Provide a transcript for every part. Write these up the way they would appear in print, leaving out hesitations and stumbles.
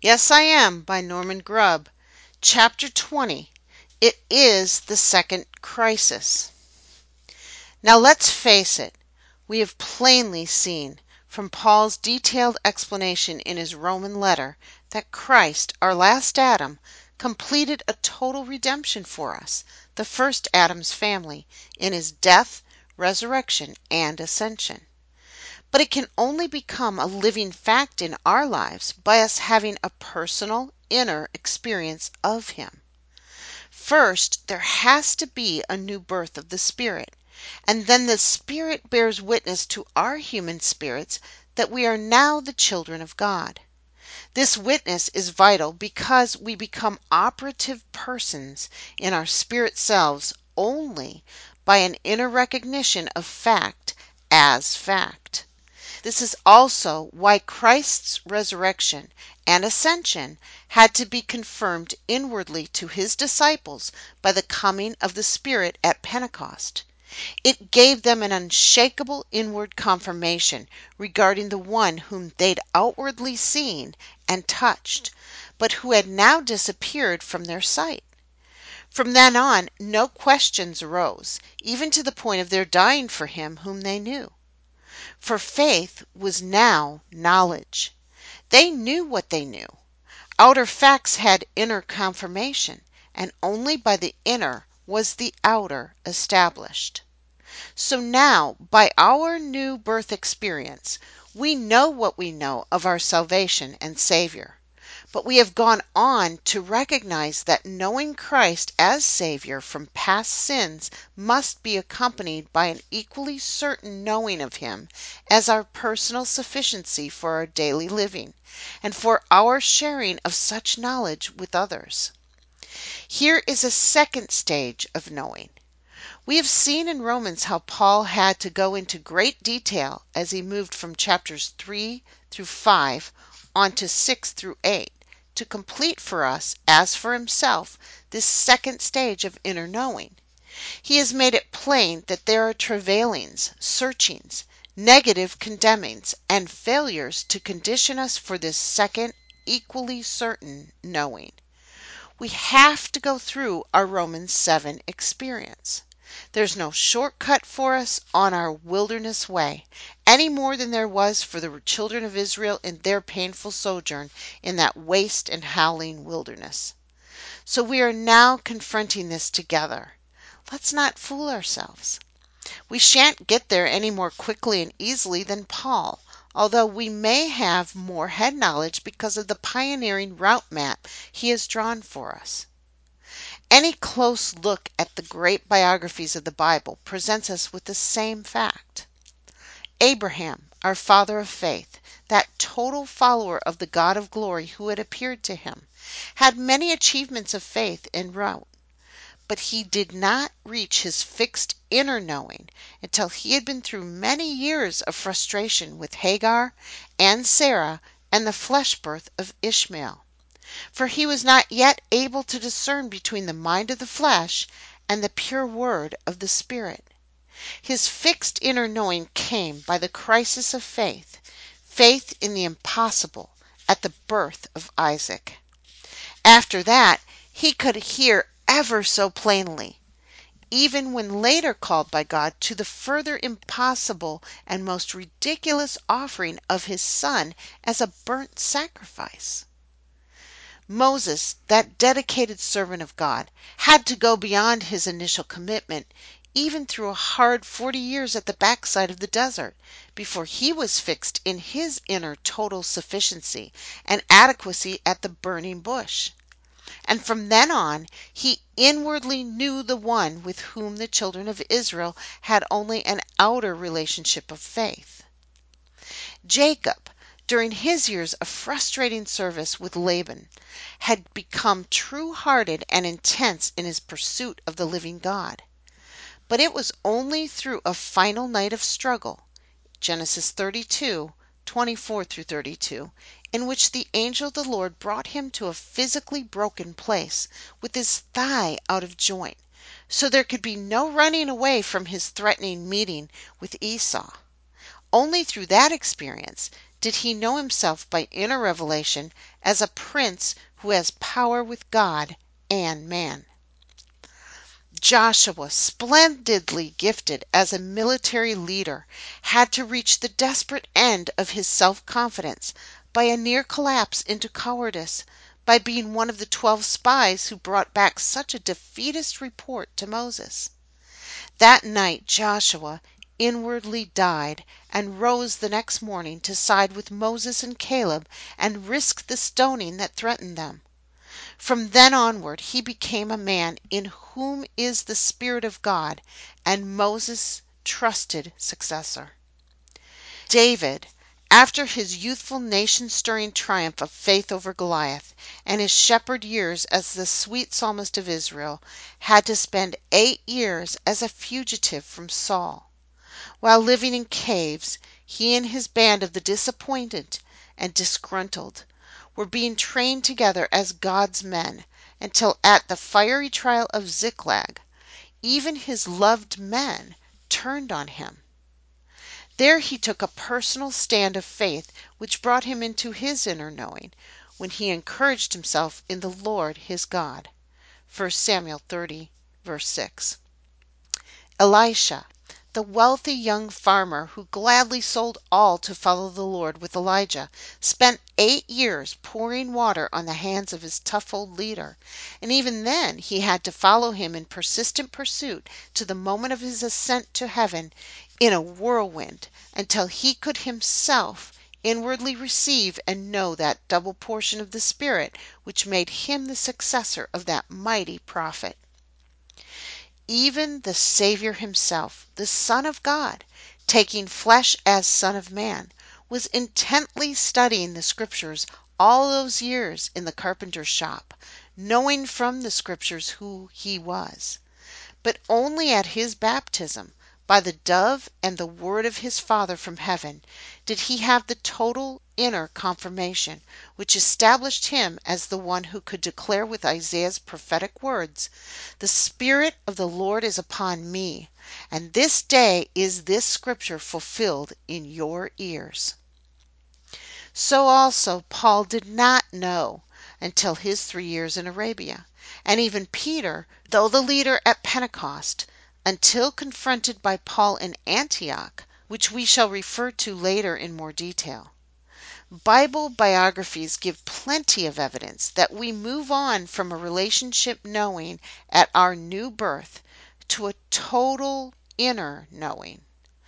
Yes, I Am by Norman Grubb. Chapter 20. It is the second crisis. Now let's face it. We have plainly seen from Paul's detailed explanation in his Roman letter that Christ, our last Adam, completed a total redemption for us, the first Adam's family, in his death, resurrection, and ascension. But it can only become a living fact in our lives by us having a personal, inner experience of Him. First, there has to be a new birth of the Spirit, and then the Spirit bears witness to our human spirits that we are now the children of God. This witness is vital because we become operative persons in our spirit selves only by an inner recognition of fact as fact. This is also why Christ's resurrection and ascension had to be confirmed inwardly to his disciples by the coming of the Spirit at Pentecost. It gave them an unshakable inward confirmation regarding the one whom they'd outwardly seen and touched, but who had now disappeared from their sight. From then on, no questions arose, even to the point of their dying for him whom they knew. For faith was now knowledge. They knew what they knew. Outer facts had inner confirmation, and only by the inner was the outer established. So now, by our new birth experience, we know what we know of our salvation and Savior. But we have gone on to recognize that knowing Christ as Savior from past sins must be accompanied by an equally certain knowing of Him as our personal sufficiency for our daily living, and for our sharing of such knowledge with others. Here is a second stage of knowing. We have seen in Romans how Paul had to go into great detail as he moved from chapters 3 through 5 on to 6 through 8 to complete for us, as for himself, this second stage of inner knowing. He has made it plain that there are travailings, searchings, negative condemnings, and failures to condition us for this second, equally certain knowing. We have to go through our Romans 7 experience. There's no shortcut for us on our wilderness way, any more than there was for the children of Israel in their painful sojourn in that waste and howling wilderness. So we are now confronting this together. Let's not fool ourselves. We shan't get there any more quickly and easily than Paul, although we may have more head knowledge because of the pioneering route map he has drawn for us. Any close look at the great biographies of the Bible presents us with the same fact. Abraham, our father of faith, that total follower of the God of glory who had appeared to him, had many achievements of faith en route, but he did not reach his fixed inner knowing until he had been through many years of frustration with Hagar and Sarah and the flesh birth of Ishmael. For he was not yet able to discern between the mind of the flesh and the pure word of the Spirit. His fixed inner knowing came by the crisis of faith, faith in the impossible at the birth of Isaac. After that, he could hear ever so plainly, even when later called by God to the further impossible and most ridiculous offering of his son as a burnt sacrifice. Moses, that dedicated servant of God, had to go beyond his initial commitment, even through a hard 40 years at the backside of the desert, before he was fixed in his inner total sufficiency and adequacy at the burning bush. And from then on, he inwardly knew the one with whom the children of Israel had only an outer relationship of faith. Jacob, during his years of frustrating service with Laban, had become true-hearted and intense in his pursuit of the living God. But it was only through a final night of struggle, Genesis 32:24 through 32, in which the angel of the Lord brought him to a physically broken place, with his thigh out of joint, so there could be no running away from his threatening meeting with Esau. Only through that experience did he know himself by inner revelation as a prince who has power with God and man. Joshua, splendidly gifted as a military leader, had to reach the desperate end of his self confidence by a near collapse into cowardice, by being one of the 12 spies who brought back such a defeatist report to Moses. That night Joshua inwardly died and rose the next morning to side with Moses and Caleb and risk the stoning that threatened them. From then onward he became a man in whom is the Spirit of God and Moses' trusted successor. David, after his youthful nation-stirring triumph of faith over Goliath and his shepherd years as the sweet psalmist of Israel, had to spend 8 years as a fugitive from Saul. While living in caves, he and his band of the disappointed and disgruntled were being trained together as God's men, until at the fiery trial of Ziklag, even his loved men turned on him. There he took a personal stand of faith which brought him into his inner knowing, when he encouraged himself in the Lord his God. 1 Samuel 30, verse 6. Elisha, the wealthy young farmer who gladly sold all to follow the Lord with Elijah, spent 8 years pouring water on the hands of his tough old leader, and even then he had to follow him in persistent pursuit to the moment of his ascent to heaven in a whirlwind, until he could himself inwardly receive and know that double portion of the Spirit which made him the successor of that mighty prophet. Even the Savior himself, the Son of God, taking flesh as Son of Man, was intently studying the Scriptures all those years in the carpenter's shop, knowing from the Scriptures who he was. But only at his baptism, by the dove and the word of his Father from heaven, did he have the total inner confirmation which established him as the one who could declare with Isaiah's prophetic words, "The Spirit of the Lord is upon me, and this day is this scripture fulfilled in your ears." So also Paul did not know until his 3 years in Arabia, and even Peter, though the leader at Pentecost, until confronted by Paul in Antioch, which we shall refer to later in more detail. Bible biographies give plenty of evidence that we move on from a relationship knowing at our new birth to a total inner knowing.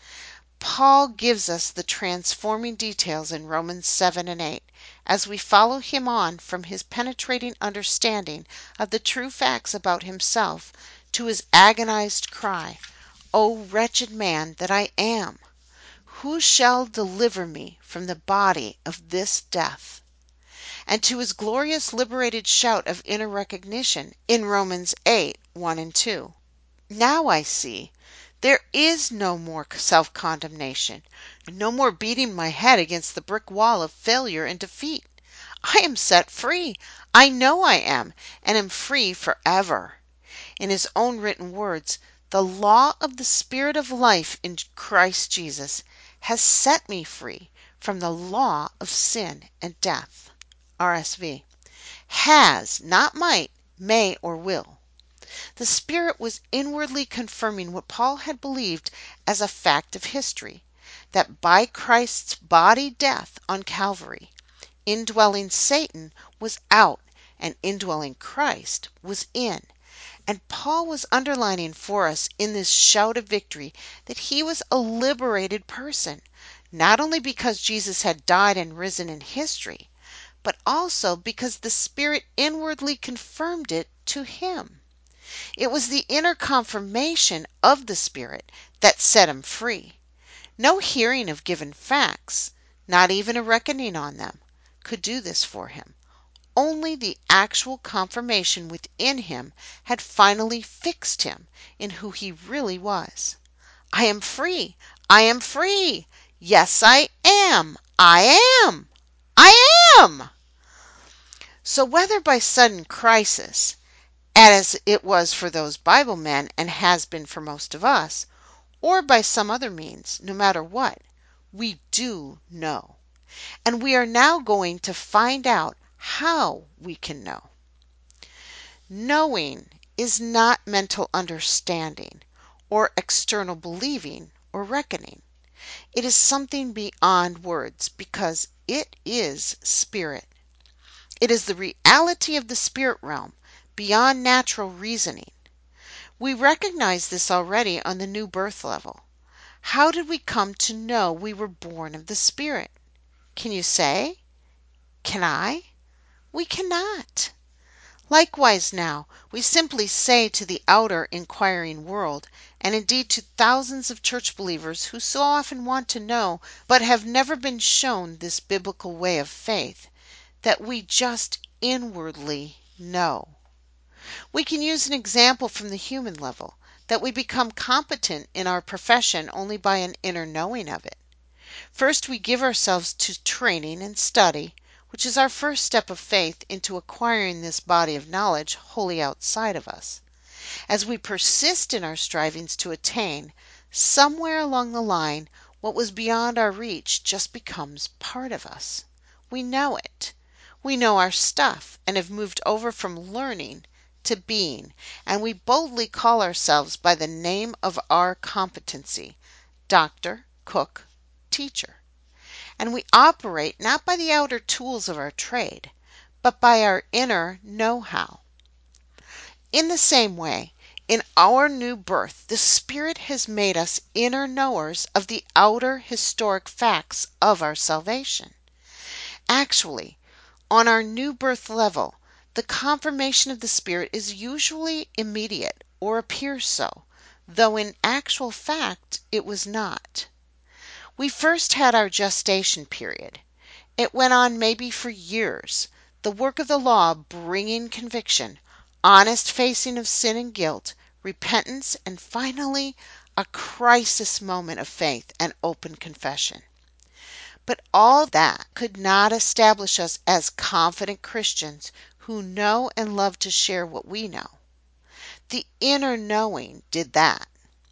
Paul gives us the transforming details in Romans 7 and 8 as we follow him on from his penetrating understanding of the true facts about himself to his agonized cry, "O wretched man that I am! Who shall deliver me from the body of this death?" And to his glorious liberated shout of inner recognition in Romans 8, 1 and 2. Now I see there is no more self-condemnation, no more beating my head against the brick wall of failure and defeat. I am set free. I know I am, and am free forever. In his own written words, "The law of the Spirit of life in Christ Jesus has set me free from the law of sin and death." RSV. Has, not might, may, or will. The Spirit was inwardly confirming what Paul had believed as a fact of history, that by Christ's body death on Calvary, indwelling Satan was out and indwelling Christ was in. And Paul was underlining for us in this shout of victory that he was a liberated person, not only because Jesus had died and risen in history, but also because the Spirit inwardly confirmed it to him. It was the inner confirmation of the Spirit that set him free. No hearing of given facts, not even a reckoning on them, could do this for him. Only the actual confirmation within him had finally fixed him in who he really was. I am free! I am free! Yes, I am! I am! I am! So whether by sudden crisis, as it was for those Bible men and has been for most of us, or by some other means, no matter what, we do know. And we are now going to find out how we can know. Knowing is not mental understanding or external believing or reckoning. It is something beyond words because it is spirit. It is the reality of the spirit realm beyond natural reasoning. We recognize this already on the new birth level. How did we come to know we were born of the Spirit? Can you say? Can I? We cannot. Likewise now, we simply say to the outer inquiring world, and indeed to thousands of church believers who so often want to know but have never been shown this biblical way of faith, that we just inwardly know. We can use an example from the human level, that we become competent in our profession only by an inner knowing of it. First, we give ourselves to training and study, which is our first step of faith into acquiring this body of knowledge wholly outside of us. As we persist in our strivings to attain, somewhere along the line, what was beyond our reach just becomes part of us. We know it. We know our stuff and have moved over from learning to being, and we boldly call ourselves by the name of our competency, doctor, cook, teacher. And we operate not by the outer tools of our trade, but by our inner know-how. In the same way, in our new birth, the Spirit has made us inner knowers of the outer historic facts of our salvation. Actually, on our new birth level, the confirmation of the Spirit is usually immediate or appears so, though in actual fact it was not. We first had our gestation period. It went on maybe for years, the work of the law bringing conviction, honest facing of sin and guilt, repentance, and finally a crisis moment of faith and open confession. But all that could not establish us as confident Christians who know and love to share what we know. The inner knowing did that.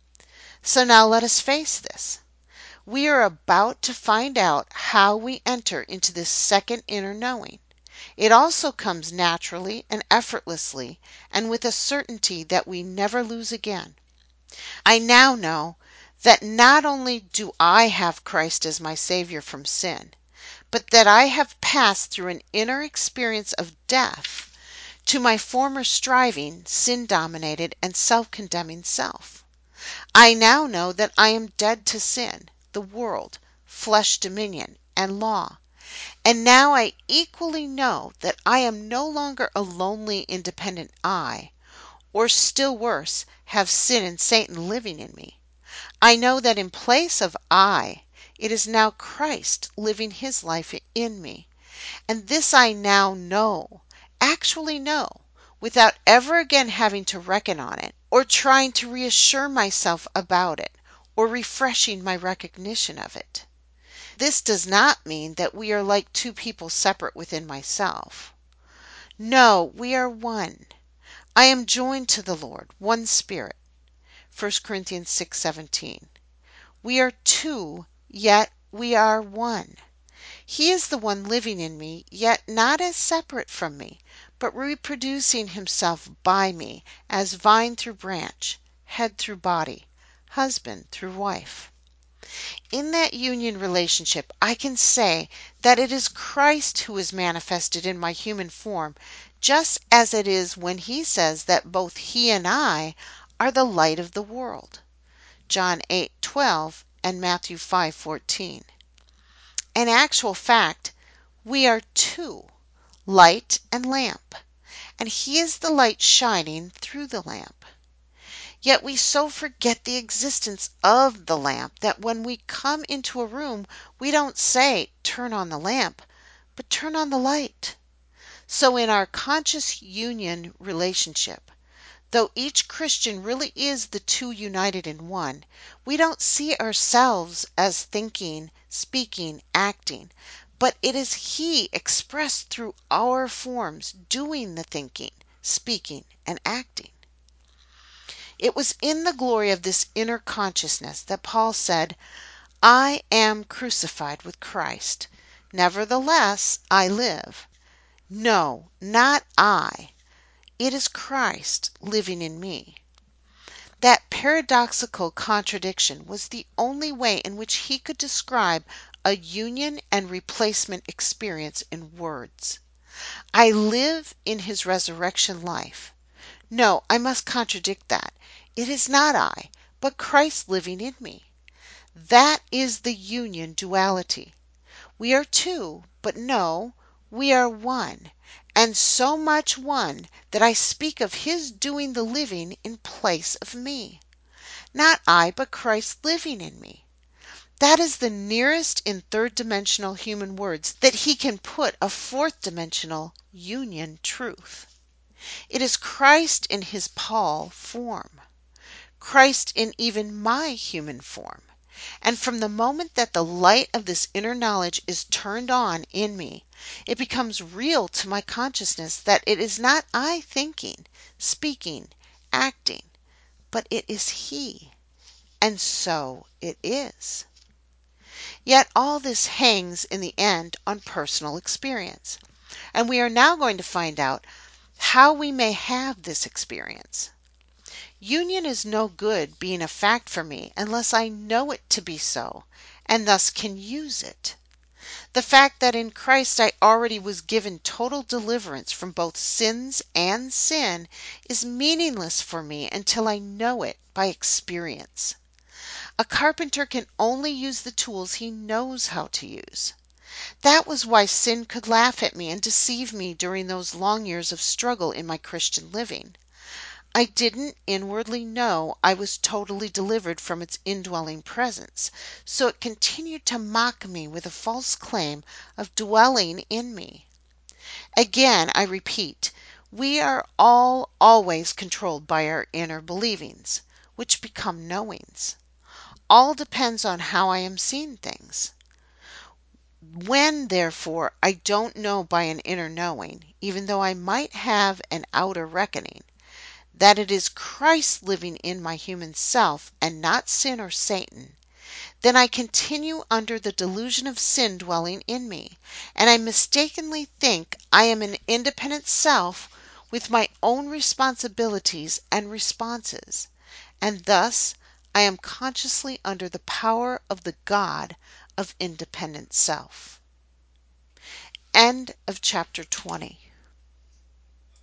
So now let us face this. We are about to find out how we enter into this second inner knowing. It also comes naturally and effortlessly, and with a certainty that we never lose again. I now know that not only do I have Christ as my Savior from sin, but that I have passed through an inner experience of death to my former striving, sin-dominated, and self-condemning self. I now know that I am dead to sin, the world, flesh dominion, and law. And now I equally know that I am no longer a lonely, independent I, or still worse, have sin and Satan living in me. I know that in place of I, it is now Christ living his life in me. And this I now know, actually know, without ever again having to reckon on it, or trying to reassure myself about it, or refreshing my recognition of it. This does not mean that we are like two people separate within myself. No, we are one. I am joined to the Lord, one Spirit. 1 Corinthians 6:17. We are two, yet we are one. He is the one living in me, yet not as separate from me, but reproducing himself by me as vine through branch, head through body, husband through wife. In that union relationship, I can say that it is Christ who is manifested in my human form, just as it is when he says that both he and I are the light of the world. John 8:12 and Matthew 5:14. In actual fact, we are two, light and lamp, and he is the light shining through the lamp. Yet we so forget the existence of the lamp that when we come into a room we don't say, "Turn on the lamp," but "Turn on the light." So in our conscious union relationship, though each Christian really is the two united in one, we don't see ourselves as thinking, speaking, acting, but it is He expressed through our forms doing the thinking, speaking, and acting. It was in the glory of this inner consciousness that Paul said, "I am crucified with Christ. Nevertheless, I live. No, not I. It is Christ living in me. That paradoxical contradiction was the only way in which he could describe a union and replacement experience in words. I live in his resurrection life. No, I must contradict that. It is not I, but Christ living in me. That is the union duality. We are two, but no, we are one, and so much one that I speak of his doing the living in place of me. Not I, but Christ living in me. That is the nearest in third dimensional human words that he can put a fourth dimensional union truth. It is Christ in his Paul form, Christ in even my human form. And from the moment that the light of this inner knowledge is turned on in me, it becomes real to my consciousness that it is not I thinking, speaking, acting, but it is He. And so it is. Yet all this hangs in the end on personal experience. And we are now going to find out how we may have this experience. Union is no good being a fact for me unless I know it to be so, and thus can use it. The fact that in Christ I already was given total deliverance from both sins and sin is meaningless for me until I know it by experience. A carpenter can only use the tools he knows how to use. That was why sin could laugh at me and deceive me during those long years of struggle in my Christian living. I didn't inwardly know I was totally delivered from its indwelling presence, so it continued to mock me with a false claim of dwelling in me. Again, I repeat, we are all always controlled by our inner believings, which become knowings. All depends on how I am seeing things. When, therefore, I don't know by an inner knowing, even though I might have an outer reckoning, that it is Christ living in my human self and not sin or Satan, then I continue under the delusion of sin dwelling in me, and I mistakenly think I am an independent self with my own responsibilities and responses, and thus I am consciously under the power of the God of independent self. End of chapter 20.